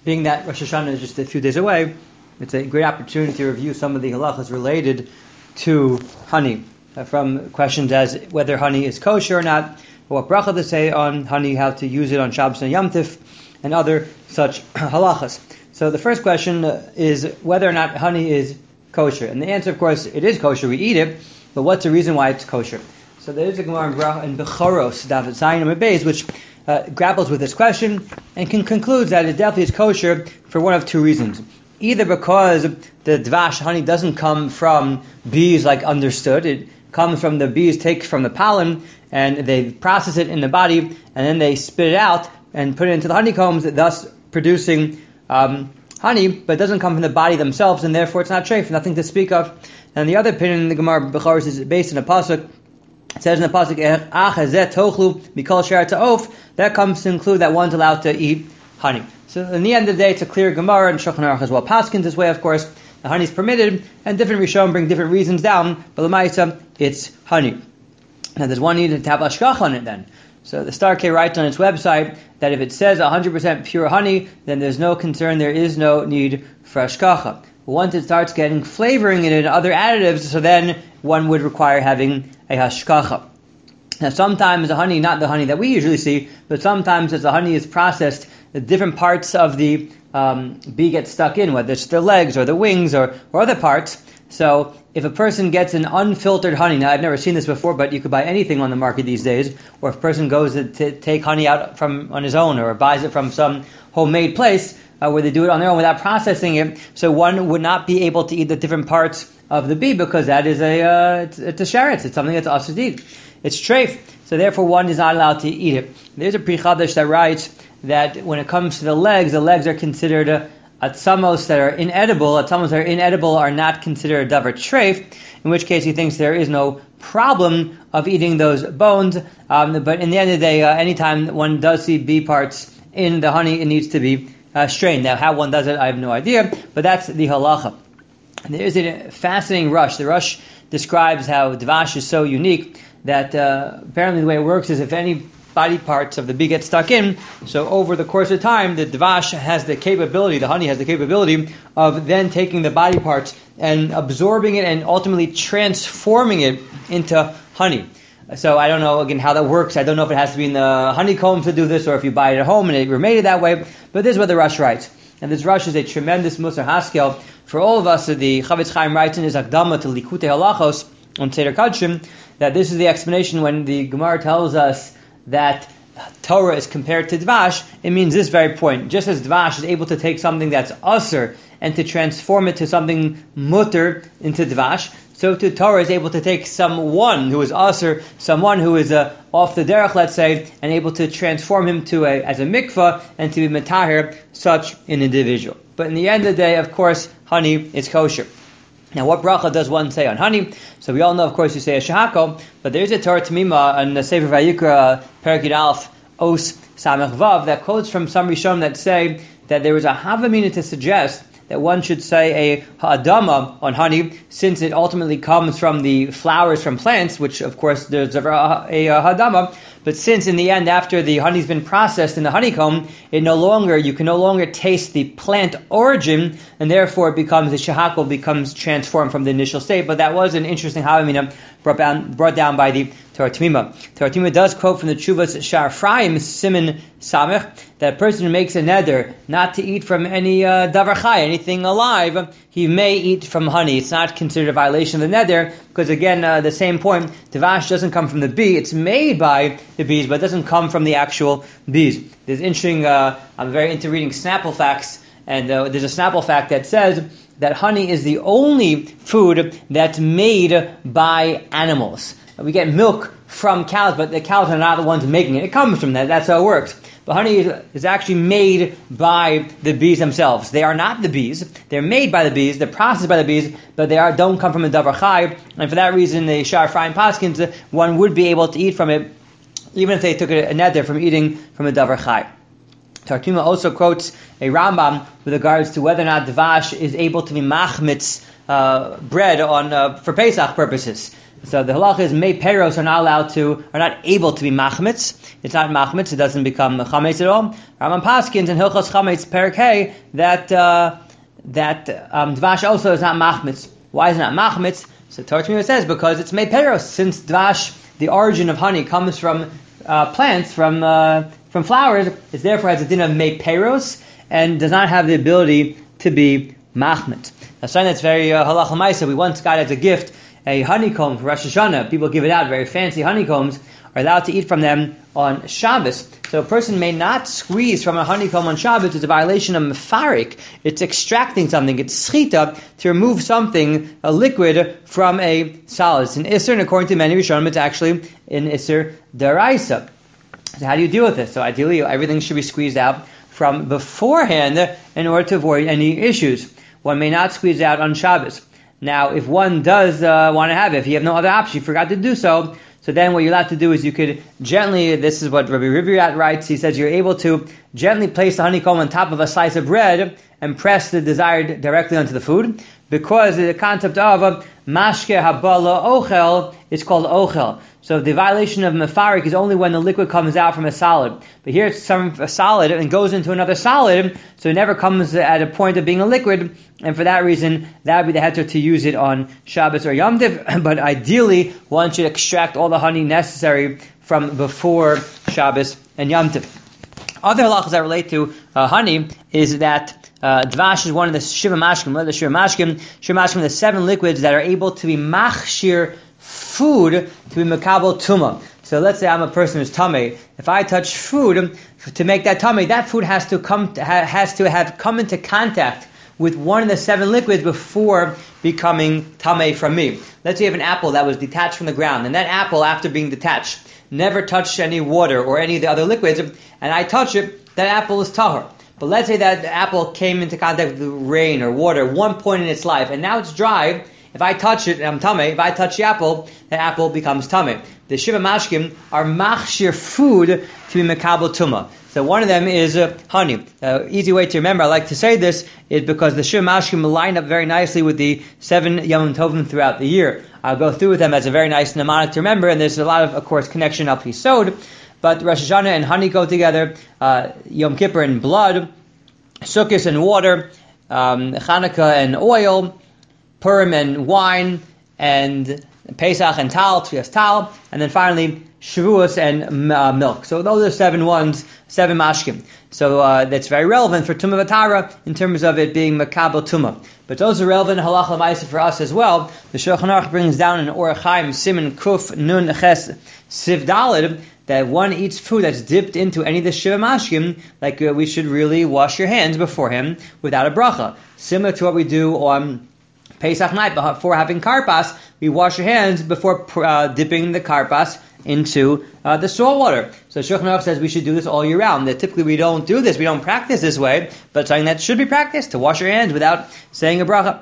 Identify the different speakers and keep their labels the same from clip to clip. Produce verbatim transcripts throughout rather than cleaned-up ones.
Speaker 1: being that Rosh Hashanah is just a few days away, it's a great opportunity to review some of the halachas related to honey, uh, from questions as whether honey is kosher or not, what bracha to say on honey, how to use it on Shabbos and Yom Tif, and other such halachas. So the first question uh, is whether or not honey is kosher. And the answer, of course, it is kosher. We eat it, but what's the reason why it's kosher? So there is a Gemara in Bechoros, David Zayin and Beis, which uh, grapples with this question and can conclude that it definitely is kosher for one of two reasons. Either because the dvash, honey, doesn't come from bees like understood. It comes from the bees take from the pollen and they process it in the body and then they spit it out and put it into the honeycombs, thus producing um, honey, but it doesn't come from the body themselves, and therefore it's not treif, nothing to speak of. And the other opinion in the Gemara Bechoros is based in a pasuk. It says in the pasuk, "Ach hazeh tochlu mikol she'ar ta'of." That comes to include that one's allowed to eat honey. So in the end of the day, it's a clear Gemara, and Shulchan Aruch as well paskins this way, of course. The honey is permitted, and different Rishonim bring different reasons down, but l'maisa, it's honey. Now there's one need to have ashkach on it then. So the Star K writes on its website that if it says one hundred percent pure honey, then there's no concern, there is no need for ashkacha. Once it starts getting flavoring in it and other additives, so then one would require having a hashkacha. Now sometimes the honey, not the honey that we usually see, but sometimes as the honey is processed, the different parts of the um, bee get stuck in, whether it's the legs or the wings or, or other parts. So if a person gets an unfiltered honey, now I've never seen this before, but you could buy anything on the market these days, or if a person goes to t- take honey out from on his own or buys it from some homemade place uh, where they do it on their own without processing it, so one would not be able to eat the different parts of the bee because that is a uh, it's, it's a sheretz, it's something that's asadid, it's treif, so therefore one is not allowed to eat it. There's a Pri Chadash that writes that when it comes to the legs, the legs are considered a atzamos that are inedible. Atzamos that are inedible are not considered a davar treif, in which case he thinks there is no problem of eating those bones. Um, but in the end of the day, uh, anytime one does see bee parts in the honey, it needs to be uh, strained. Now, how one does it, I have no idea, but that's the halacha. There is a fascinating rush. The rush describes how dvash is so unique that uh, apparently the way it works is if any body parts of the bee get stuck in, so over the course of time, the dvash has the capability, the honey has the capability of then taking the body parts and absorbing it and ultimately transforming it into honey. So I don't know, again, how that works. I don't know if it has to be in the honeycomb to do this or if you buy it at home and it were made it that way, but this is what the Rush writes. And this Rush is a tremendous Musar Haskel for all of us. The Chavetz Chaim writes in his Akdama to Likutei Halachos on Seder Kadshim that this is the explanation when the Gemara tells us that Torah is compared to Dvash. It means this very point. Just as Dvash is able to take something that's Asr and to transform it to something Mutter into Dvash, so too Torah is able to take someone who is Asr, someone who is uh, off the derech, let's say, and able to transform him to a as a mikvah and to be Matahir, such an individual. But in the end of the day, of course, honey is kosher. Now, what bracha does one say on honey? So we all know, of course, you say a shahako, but there is a Torah Tamima on the Sefer Vayikra, Perek Yud Aleph, Os Samech Vav, that quotes from some Rishonim that say that there was a Havamina to suggest that one should say a ha'adama on honey, since it ultimately comes from the flowers from plants, which, of course, there's a, a, a ha'adama, but since in the end, after the honey's been processed in the honeycomb, it no longer, you can no longer taste the plant origin, and therefore it becomes, the shahakol becomes transformed from the initial state. But that was an interesting havamina brought down, brought down by the Torah Tamima. Torah Tamima does quote from the Tshuvas Shar Ephraim, Siman Samech, that a person who makes a neder not to eat from any uh, davar chai, anything alive, he may eat from honey. It's not considered a violation of the neder, because again, uh, the same point, Dvash doesn't come from the bee, it's made by the bees, but it doesn't come from the actual bees. There's interesting, uh, I'm very into reading Snapple facts, and uh, there's a Snapple fact that says that honey is the only food that's made by animals. We get milk from cows, but the cows are not the ones making it. It comes from that. That's how it works. But honey is, is actually made by the bees themselves. They are not the bees. They're made by the bees. They're processed by the bees, but they are don't come from a davar chai. And for that reason, the Shar Ephraim Paskins, one would be able to eat from it, even if they took a, a neder from eating from a davar chai. Torah Tamima also quotes a Rambam with regards to whether or not Dvash is able to be machmitz uh, bread on uh, for Pesach purposes. So the halacha is mei peros are not allowed to, are not able to be machmitz. It's not machmitz; it doesn't become chametz at all. Rambam paskins and Hilchos Chametz Perek Hey that uh, that um, dvash also is not machmitz. Why is it not machmitz? So Torah Tamima says because it's mei peros. Since dvash, the origin of honey, comes from uh, plants, from uh, from flowers, it therefore has a din of mei peros and does not have the ability to be machmitz. Now, something that's very uh, halacha ma'aseh. We once got as a gift a honeycomb for Rosh Hashanah. People give it out, very fancy honeycombs, are allowed to eat from them on Shabbos. So a person may not squeeze from a honeycomb on Shabbos. It's a violation of mefarik. It's extracting something. It's schita, to remove something, a liquid, from a solid. It's an isser, and according to many Rishonim, it's actually an isser daraisa. So how do you deal with this? So ideally, everything should be squeezed out from beforehand in order to avoid any issues. One may not squeeze out on Shabbos. Now, if one does uh, want to have it, if you have no other option, you forgot to do so, so then what you're allowed to do is you could gently, this is what Rabbi Rivirat writes, he says you're able to gently place the honeycomb on top of a slice of bread and press the desired directly onto the food, because the concept of mashke habala ochel is called ochel. So the violation of mefarik is only when the liquid comes out from a solid. But here it's some a solid and goes into another solid, so it never comes at a point of being a liquid, and for that reason, that would be the heter to use it on Shabbos or Yom Tov, but ideally, one should extract all the honey necessary from before Shabbos and Yom Tov. Other halachas that relate to uh, honey is that uh, dvash is one of the shiva mashkim, the shiva mashkim, shiva mashkim, the seven liquids that are able to be machshir food to be makabel tuma. So let's say I'm a person who's tamei. If I touch food to make that tamei, that food has to come to, ha, has to have come into contact with one of the seven liquids before becoming tamei from me. Let's say you have an apple that was detached from the ground, and that apple, after being detached, never touched any water or any of the other liquids, and I touch it, that apple is tahor. But let's say that the apple came into contact with rain or water at one point in its life, and now it's dry. If I touch it, I'm tamei. If I touch the apple, the apple becomes tamei. The shiva mashkim are machshir food to be mekabel tuma. So one of them is uh, honey. Uh, easy way to remember, I like to say this, is because the shiva mashkim line up very nicely with the seven Yom Tovim throughout the year. I'll go through with them as a very nice mnemonic to remember, and there's a lot of, of course, connection up Yisod. But Rosh Hashanah and honey go together, uh, Yom Kippur and blood, Sukkot and water, um, Chanukah and oil, Purim and wine, and Pesach and tal, Tfias tal, and then finally Shavuos and uh, milk. So those are seven ones, seven mashkim. So uh, that's very relevant for Tumah V'Tara in terms of it being Makabel Tumah. But those are relevant halacha ma'aseh for us as well. The Shulchan Aruch brings down in Orach Chaim Siman Kuf Nun Ches Siv Daled that one eats food that's dipped into any of the shiva mashkim, like uh, we should really wash your hands beforehand without a bracha. Similar to what we do on Pesach night, before having karpas, we wash your hands before uh, dipping the karpas into uh, the salt water. So Shulchan Aruch says we should do this all year round. That typically we don't do this, we don't practice this way, but something that should be practiced, to wash your hands without saying a bracha.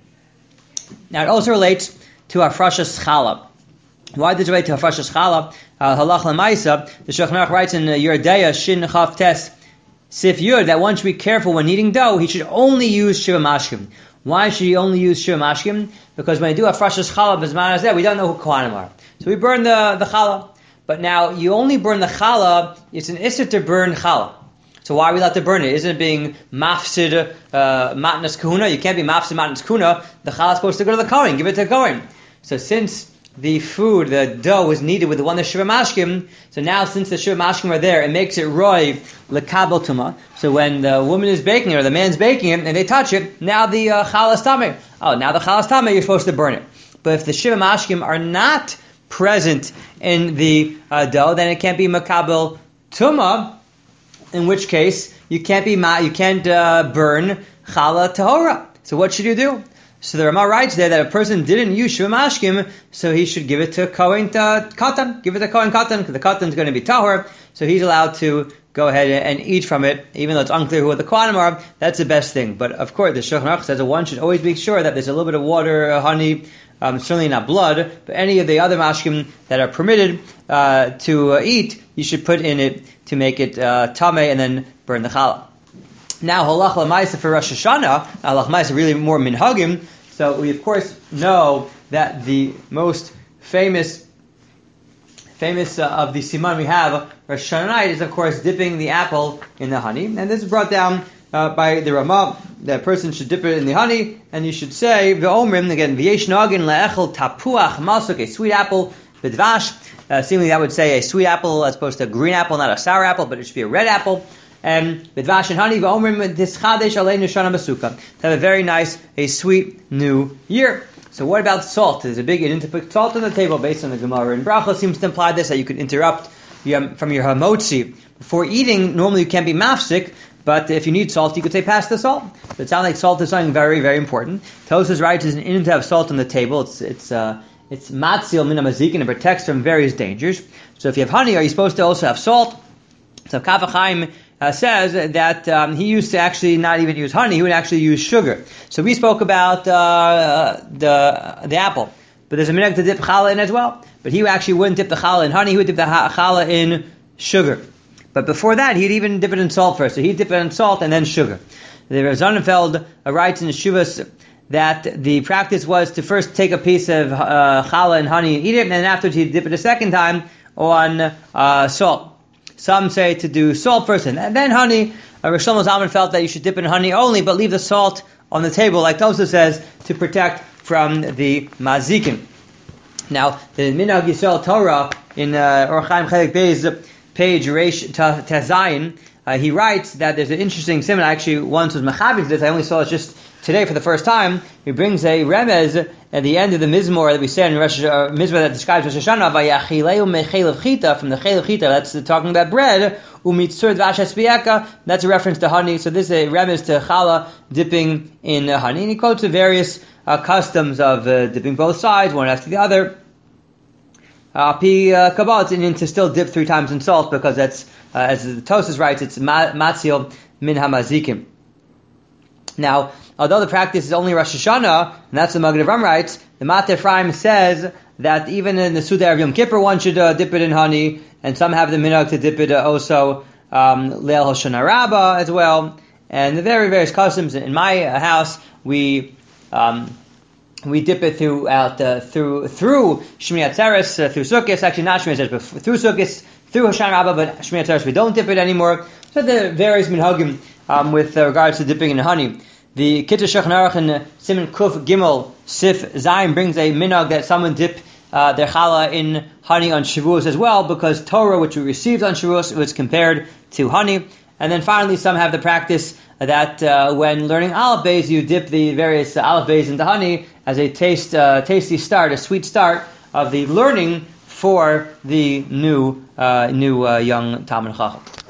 Speaker 1: Now it also relates to Hafrashas Challah. Why does it relate to Hafrashas Challah? Uh, Halach L'maisa, the Shulchan Aruch writes in uh, Yeridea Shin Chav Tes Sif Yud that one should be careful when kneading dough. He should only use shiva mashkim. Why should he only use shiva mashkim? Because when you do Hafrashas Challah b'zman hazeh, we don't know who Kohanim are. So we burn the, the challah. But now, you only burn the challah, it's an issur to burn challah. So why are we allowed to burn it? Isn't it being mafsid uh, matnas kahuna? You can't be mafsid matnas kahuna. The challah is supposed to go to the Kohen, give it to the Kohen. So since the food, the dough, was kneaded with the one the shiva mashkim, so now since the shiva mashkim are there, it makes it roy lekabel tuma. So when the woman is baking it, or the man's baking it, and they touch it, now the uh, challah is tameh. Oh, now the challah is tameh, you're supposed to burn it. But if the shiva mashkim are not present in the uh, dough, then it can't be makabel tuma, in which case you can't be ma- you can't uh, burn challah tahora. So what should you do? So the Rama writes there that a person didn't use shiva mashkim, so he should give it to Kohen uh, Katan, give it to Kohen Katan, because the Katan is going to be tahor, so he's allowed to go ahead and eat from it, even though it's unclear who the Kohanim are. That's the best thing. But of course, the Shulchan Aruch says that one should always be sure that there's a little bit of water, uh, honey, um, certainly not blood, but any of the other mashkim that are permitted uh, to uh, eat, you should put in it to make it uh, tameh and then burn the challah. Now, halach l'maisa for Rosh Hashanah, halach l'maisa really more minhagim. So we of course know that the most famous famous uh, of the siman we have, Rosh Hashanah night, is of course dipping the apple in the honey. And this is brought down uh, by the Ramah. That person should dip it in the honey, and you should say, V'omrim, again, V'yesh nagin le'echel tapuach masuk, a sweet apple, b'dvash. Uh, seemingly that would say a sweet apple as opposed to a green apple, not a sour apple, but it should be a red apple. And b'dvash and honey, V'omrim, dischadesh alei neshana basuka. To have a very nice, a sweet new year. So what about salt? There's a big, you need to put salt on the table based on the Gemara. And Bracha seems to imply this, that you could interrupt your, from your hamotzi. Before eating, normally you can't be mafsik, but if you need salt, you could say pass the salt. So it sounds like salt is something very, very important. Tosfos writes it's an in to have salt on the table. It's it's uh, it's matzil min hamazik, and it protects from various dangers. So if you have honey, are you supposed to also have salt? So Kaf HaChaim Uh, says that um, he used to actually not even use honey; he would actually use sugar. So we spoke about uh, the the apple, but there's a minhag to dip challah in as well. But he actually wouldn't dip the challah in honey; he would dip the challah in sugar. But before that, he'd even dip it in salt first. So he'd dip it in salt and then sugar. The Rav Sonnenfeld uh, writes in the Shuvas that the practice was to first take a piece of uh, challah and honey and eat it, and then afterwards he'd dip it a second time on uh, salt. Some say to do salt first and then honey. Uh, Rosh Shlomo Zalman felt that you should dip in honey only, but leave the salt on the table, like Tosfos says, to protect from the mazikin. Now, the Minhag Yisrael Torah in uh, Orach Chaim Chelik Beis, page Reish Tezayin, uh, he writes that there's an interesting simon. I actually once was mechaber to this. I only saw it just today for the first time. He brings a remez at the end of the mizmor that we say in Rosh uh, mizmor that describes Rosh Hashanah, Vayachileu mechelev chita, from the chelev chita. That's talking about bread. Umitzur dvash espieka. That's a reference to honey. So this is a remez to challah dipping in uh, honey. And he quotes the various uh, customs of uh, dipping both sides, one after the other. Pi Kabbalah, it's Indian to still dip three times in salt because that's, uh, as the Tosfos writes, it's matzil min hamazikim. Now, although the practice is only Rosh Hashanah, and that's the Magen Avraham writes, the Mateh Ephraim says that even in the Suda of Yom Kippur one should uh, dip it in honey, and some have the minhag to dip it uh, also um, Leil Hoshana Rabbah as well, and the very various customs. In my uh, house, we um, we dip it throughout uh, through through Shmini Atzeres, uh, through Sukkot, actually not Shmini Atzeres, but through Sukkot, through Hoshana Rabbah, but Shmini Atzeres we don't dip it anymore. So there are various minhagim um, with uh, regards to dipping in honey. The Kitzur Shulchan Aruch in Siman Kuf Gimel Sif Zayin brings a minhag that someone dip uh, their challah in honey on Shavuos as well, because Torah, which we received on Shavuos, was compared to honey. And then finally, some have the practice that uh, when learning Aleph Beis, you dip the various uh, Aleph Beis into honey as a taste, uh, tasty start, a sweet start of the learning for the new, uh, new uh, young Talmid Chacham.